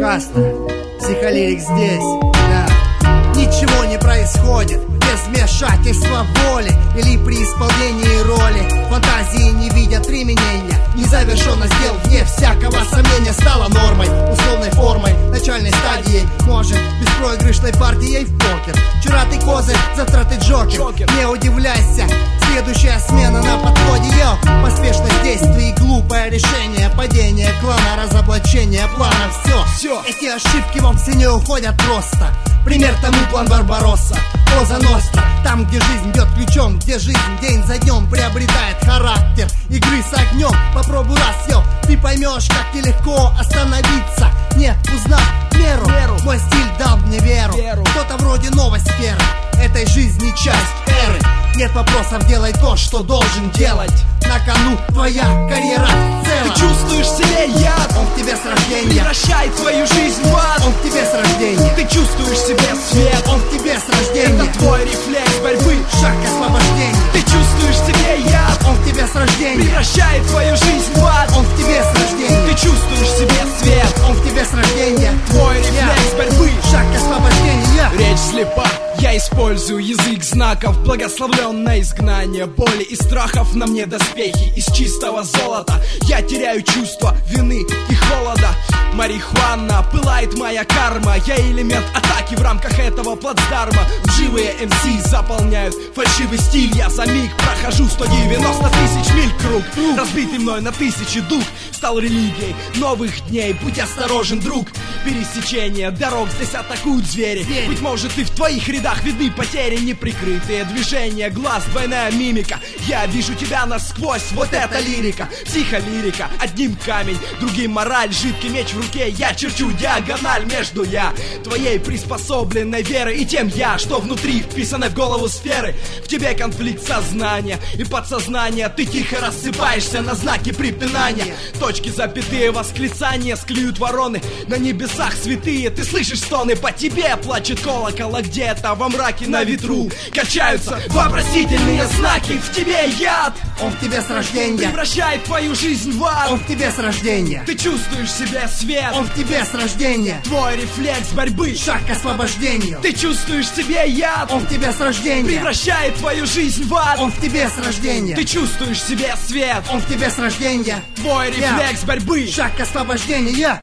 Каста, психолирик здесь, да. Ничего не происходит без вмешательства воли или при исполнении роли. Фантазии не видят применения. Незавершенность дел вне всякого сомнения стала нормой, условной формой, начальной стадией, может, беспроигрышной партией в покер. Вчера ты козырь, завтра ты джокер. Не удивляйся, следующая смена на подходе. Поспешность действий, глупое решение, падение клана, разоблачение плана. Все, эти ошибки вовсе не уходят просто. Пример тому план Барбаросса, Коза Ностра. Там, где жизнь бьет ключом, где жизнь день за днем приобретает характер игры с огнем. Попробуй раз, ты поймешь, как нелегко остановиться, не узнав меру. Мой стиль дал мне веру. Кто-то вроде новой сферы этой жизни часть эры. Нет вопросов, делай то, что должен делать. На кону твоя карьера в целом. Ты чувствуешь в себе яд, он в тебе с рождения. Превращает твою жизнь в ад, он в тебе с рождения. Ты чувствуешь в себе свет, он в тебе с рождения. Это твой рефлекс борьбы, шаг к освобождению. Ты чувствуешь в себе яд, он в тебе с рождения. Превращает твою жизнь в ад, он в тебе с рождения. Ты чувствуешь в себе свет, он в тебе с рождения. Твой рефлекс борьбы, шаг к освобождению. Речь слепа, я использую язык знаков. Благословленное изгнание боли и страхов. На мне доспехи из чистого золота. Я теряю чувство вины и холода. Марихуана, пылает моя карма. Я элемент атаки в рамках этого плацдарма. Живые МС заполняют фальшивый стиль. Я за миг прохожу 190 тысяч миль круг. Разбитый мной на тысячи дух стал религией новых дней. Будь осторожен, друг. Пересечение дорог, здесь атакуют звери. Быть может, и в твоих рядах видны потери. Неприкрытые движения глаз, двойная мимика. Я вижу тебя насквозь, вот это лирика. Психолирика, одним камень, другим мораль. Жидкий меч в руке, я черчу диагональ между твоей приспособленной верой и тем что внутри вписаны в голову сферы. В тебе конфликт сознания и подсознания. Ты тихо рассыпаешься на знаки препинания. Точки, запятые, восклицания склеют вороны. На небесах святые, ты слышишь стоны. По тебе плачет колокол, а где-то во мраке на ветру качаются вопросительные знаки. В тебе яд, он в тебе с рождения. Превращает твою жизнь в ад, он в тебе с рождения. Ты чувствуешь в себе свет, он в тебе с рождения. Твой рефлекс борьбы, шаг к освобождению. Ты чувствуешь в себе яд, он в тебе с рождения. Превращает твою жизнь в ад, он в тебе с рождения. Ты чувствуешь в себе свет, он в тебе с рождения. Твой рефлекс борьбы, шаг к освобождению.